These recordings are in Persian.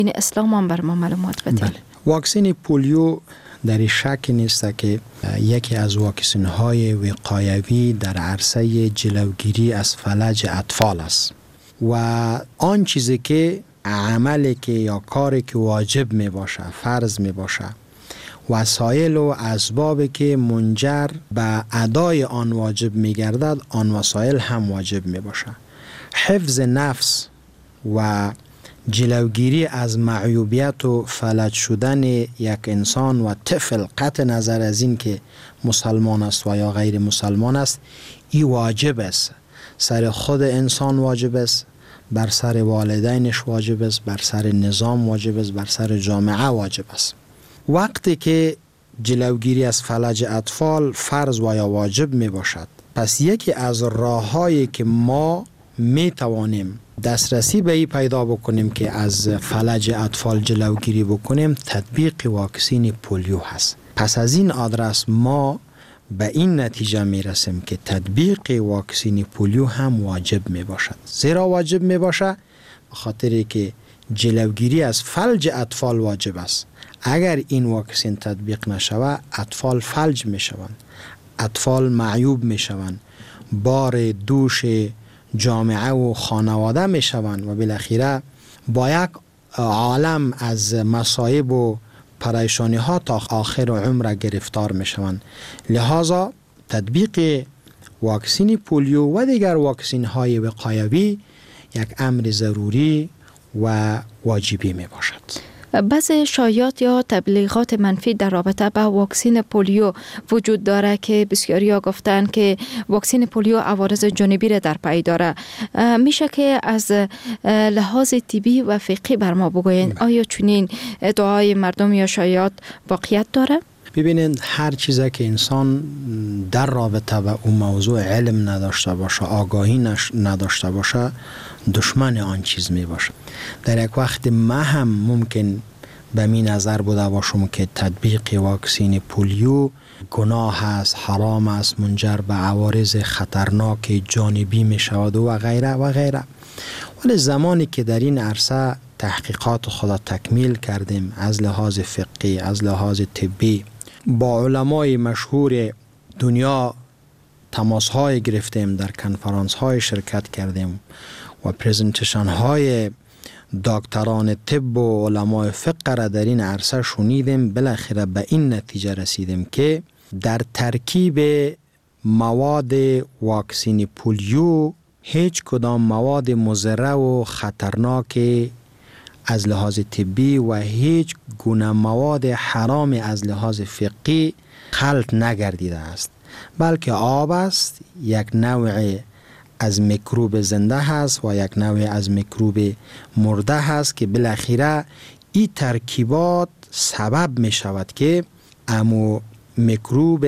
این اسلام هم بر ما معلومات بدید. بله. واکسن پولیو در شک نیست که یکی از واکسن های وقایوی در عرصه جلوگیری از فلج اطفال است و آن چیزی که عملی که یا کاری که واجب می باشه، فرض می باشه، وسایل و اسبابی که منجر به ادای آن واجب می گردد، آن وسایل هم واجب می باشه. حفظ نفس و جلوگیری از معیوبیت و فلج شدن یک انسان و طفل، قطع نظر از این که مسلمان است و یا غیر مسلمان است، این واجب است. سر خود انسان واجب است، بر سر والدینش واجب است، بر سر نظام واجب است، بر سر جامعه واجب است. وقتی که جلوگیری از فلج اطفال فرض و یا واجب می باشد، پس یکی از راه‌هایی که ما می توانیم دسترسی به این پیدا بکنیم که از فلج اطفال جلوگیری بکنیم، تطبیق واکسن پولیو هست. پس از این آدرس ما به این نتیجه می رسیم که تطبیق واکسن پولیو هم واجب می باشد. زیرا واجب می باشه به خاطر که جلوگیری از فلج اطفال واجب است. اگر این واکسن تطبیق نشود، اطفال فلج می شوند، اطفال معیوب می شوند، بار دوش جامعه و خانواده می شوند و بالاخره با یک عالم از مصائب و پریشانی ها تا آخر عمر گرفتار می شوند. لذا تطبیق واکسن پولیو و دیگر واکسن های وقایوی یک امر ضروری و واجبی می باشد. بعضی شایعات یا تبلیغات منفی در رابطه با واکسن پولیو وجود داره که بسیاریا گفتن که واکسن پولیو عوارض جانبی را در پی داره. میشه که از لحاظ طبی و فقهی بر ما بگوین آیا چنین ادعای مردم یا شایعات واقعیت داره؟ ببینید، هر چیزی که انسان در رابطه با اون موضوع علم نداشته باشه، آگاهی نداشته باشه، دشمن آن چیز می باشه. در یک وقت ما هم ممکن به می نظر بوده باشم که تطبیق واکسن پولیو گناه است، حرام است، منجر به عوارض خطرناک جانبی می شود و غیره و غیره. ولی زمانی که در این عرصه تحقیقات خود تکمیل کردیم، از لحاظ فقهی، از لحاظ طبی، با علمای مشهور دنیا تماس های گرفتیم، در کنفرانس های شرکت کردیم و پریزنتیشن های دکتران طب و علمای فقه را در این عرصه شنیدیم، بالاخره به این نتیجه رسیدیم که در ترکیب مواد واکسن پولیو هیچ کدام مواد مضر و خطرناک از لحاظ طبی و هیچ گونه مواد حرام از لحاظ فقهی خلط نگردیده است، بلکه آب است، یک نوع از میکروب زنده هست و یک نوع از میکروب مرده هست که بالاخره این ترکیبات سبب می شود که امو میکروب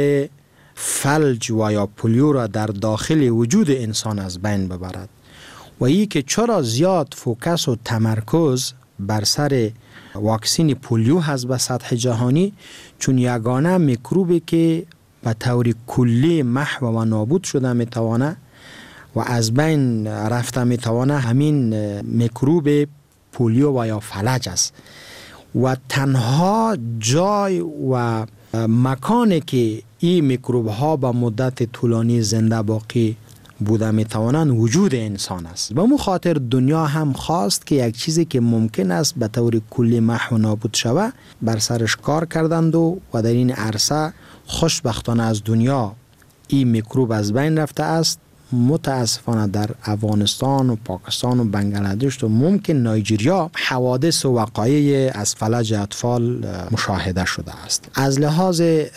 فلج و یا پولیو را در داخل وجود انسان از بین ببرد. و این که چرا زیاد فوکس و تمرکز بر سر واکسن پولیو هست به سطح جهانی، چون یگانه میکروبی که به طور کلی محو و نابود شده میتوانه و از بین رفته میتوانه همین میکروب پولیو و یا فلج است. و تنها جای و مکانی که این میکروب ها به مدت طولانی زنده باقی بوده میتوانند وجود انسان است. به خاطر دنیا هم خواست که یک چیزی که ممکن است به طور کلی محو نابود شوه بر سرش کار کردند و در این عرصه خوشبختانه از دنیا این میکروب از بین رفته است. متاسفانه در افغانستان و پاکستان و بنگلادش و ممکن نایجریا حوادث و وقایع از فلج اطفال مشاهده شده است. از لحاظ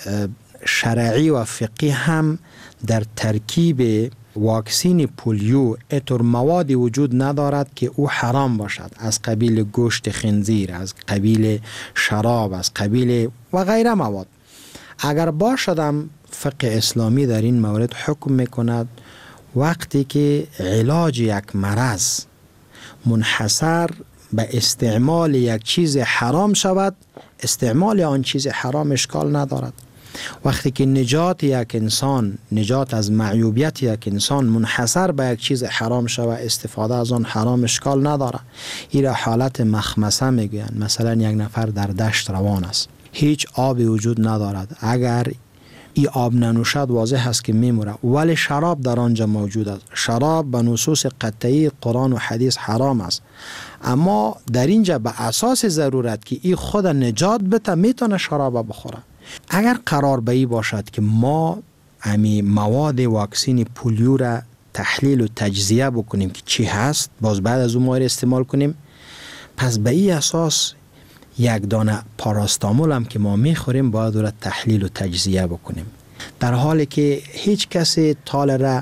شرعی و فقهی هم در ترکیب واکسن پولیو اطور موادی وجود ندارد که او حرام باشد، از قبیل گوشت خنزیر، از قبیل شراب، از قبیل و غیره مواد. اگر باشدم فقه اسلامی در این مورد حکم میکند وقتی که علاج یک مرض منحصر به استعمال یک چیز حرام شود، استعمال آن چیز حرام اشکال ندارد. وقتی که نجات یک انسان، نجات از معیوبیت یک انسان منحصر به یک چیز حرام شود، استفاده از آن حرام اشکال نداره. این را حالت مخمسه میگویند. مثلا یک نفر در دشت روان است، هیچ آبی وجود ندارد، اگر این آب ننوشد واضح است که میمیره، ولی شراب در آنجا موجود است. شراب به نصوص قطعی قرآن و حدیث حرام است، اما در اینجا به اساس ضرورت که این خود نجات بده میتونه شراب بخوره. اگر قرار به این باشد که ما امی مواد واکسین پولیو را تحلیل و تجزیه بکنیم که چی هست، باز بعد از اون ما استعمال کنیم، پس به این اساس یک دانه پاراستامول هم که ما میخوریم باید را تحلیل و تجزیه بکنیم. در حالی که هیچ کسی تال را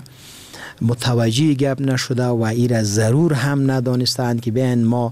متوجه گپ نشده و این را ضرور هم ندانستند که بیاین ما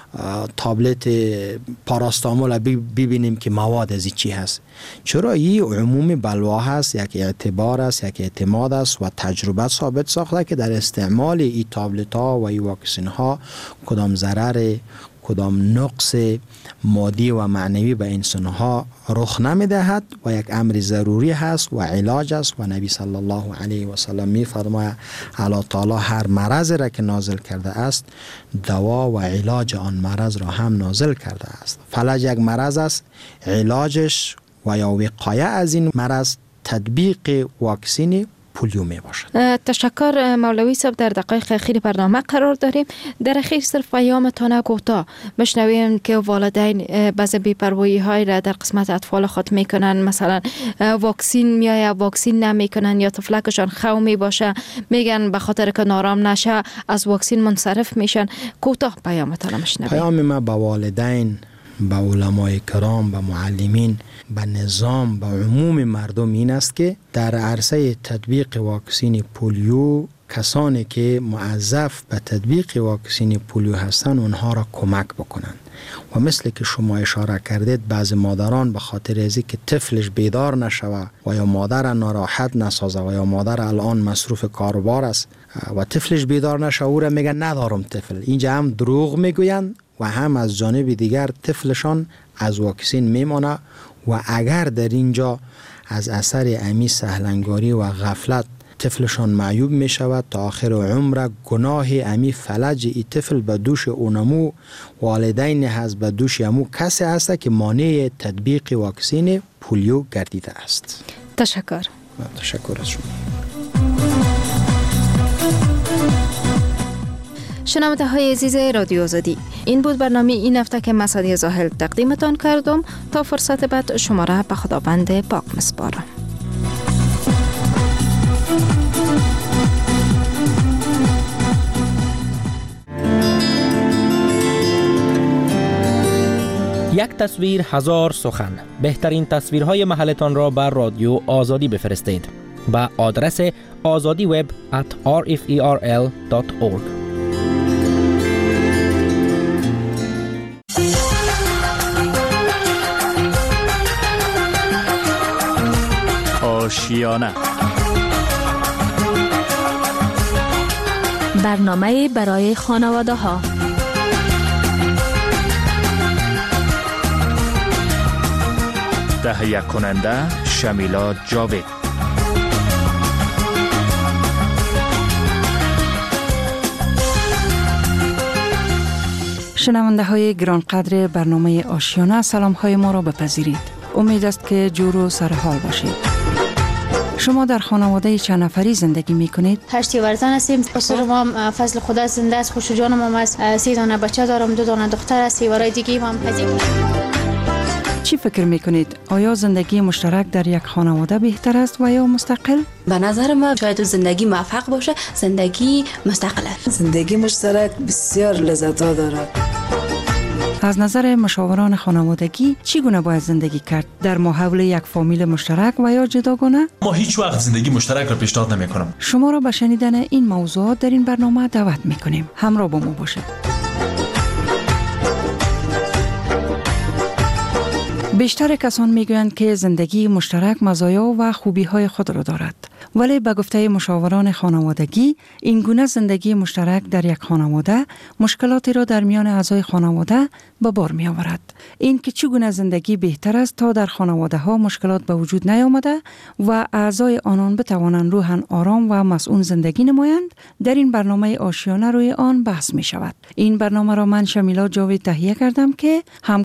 تابلت پاراستامول ببینیم که مواد از چی هست. چرا این عموم بلوا هست، یک اعتبار است، یک اعتماد است و تجربه ثابت ساخته که در استعمال این تابلت ها و این واکسین ها کدام ضرر، کدام نقص مادی و معنوی به انسان ها رخ نمیدهد و یک امر ضروری هست و علاج است. و نبی صلی الله علیه و سلم می فرماید الله تعالی هر مرض را که نازل کرده است، دوا و علاج آن مرض را هم نازل کرده است. فلج یک مرض است، علاجش و یا وقایه از این مرض تطبیق واکسین پولیو می باشد. تشکر مولوی صاحب. در دقایق اخیر برنامه قرار داریم. در اخیر صرف پیامتان کوتاه بشنویم که والدین بعضی بی‌پروایی های را در قسمت اطفال خود میکنن، مثلا واکسین میآید واکسین نمیکنن یا طفلکشان خو می باشه، میگن به خاطر که نارام نشه از واکسین منصرف میشن. کوتاه پیامتان بشنویم. پیام ما به والدین، به علمای کرام، به معلمین، به نظام، به عموم مردم این است که در عرصه تطبیق واکسین پولیو کسانی که موظف به تطبیق واکسین پولیو هستند اونها را کمک بکنند. و مثل که شما اشاره کردید بعض مادران به خاطر از که طفلش بیدار نشوه و یا مادر ناراحت نسازه و یا مادر الان مصروف کاروبار است و طفلش بیدار نشوه او را میگن ندارم طفل. اینجا هم دروغ میگویند و هم از جانب دیگر طفلشان از واکسین میمانه و اگر در اینجا از اثر امی سهلنگاری و غفلت طفلشان معیوب می شود تا آخر عمر، گناه امی فلج ای طفل به دوش اونمو والدین هست، به دوش امو کسی هست که مانع تطبیق واکسین پولیو گردیده است. تشکر. تشکر از شما. شنونده های عزیز رادیو آزادی، این بود برنامه این هفته که مسعدی زاهل تقدیمتان کردم. تا فرصت بعد شما را به خداوند پاک میسپارم. یک تصویر هزار سخن. بهترین تصویرهای محلتان را بر رادیو آزادی بفرستید به آدرس azadiweb@rferl.org. آشیانه، برنامه برای خانواده ها. تهیه کننده شمیلا جاوید. شنونده های گرانقدر برنامه آشیانه، سلام های ما را بپذیرید. امید است که جور و سرحال باشید. شما در خانواده چند نفری زندگی می کنید؟ 8 ورزن هستیم. پسر ما فضل خدا زنده است، خوش جانم هم است. 3 دانه بچه دارم، 2 دانه دختر است. 3 ورای دیگه هم هستیم. چی فکر می کنید؟ آیا زندگی مشترک در یک خانواده بهتر است و یا مستقل؟ به نظر من شاید زندگی موفق باشه، زندگی مستقل است. زندگی مشترک بسیار لذت‌ها دارد. از نظر مشاوران خانوادگی چگونه باید زندگی کرد؟ در ماحول یک فامیل مشترک و یا جداگانه؟ ما هیچ وقت زندگی مشترک را پیشنهاد نمی‌کنم. شما را به شنیدن این موضوعات در این برنامه دعوت می‌کنیم. همراه با ما باشید. بیشتر کسان میگویند که زندگی مشترک مزایا و خوبی‌های خود را دارد. ولی به گفته مشاوران خانوادگی این گونه زندگی مشترک در یک خانواده مشکلاتی را در میان اعضای خانواده به بار می آورد. این که چگونه زندگی بهتر است تا در خانواده ها مشکلات به وجود نیامده و اعضای آنان بتوانند روحاً آرام و مسئول زندگی نمایند، در این برنامه آشیانه روی آن بحث می شود. این برنامه را من شمیلا جاوید تهیه کردم که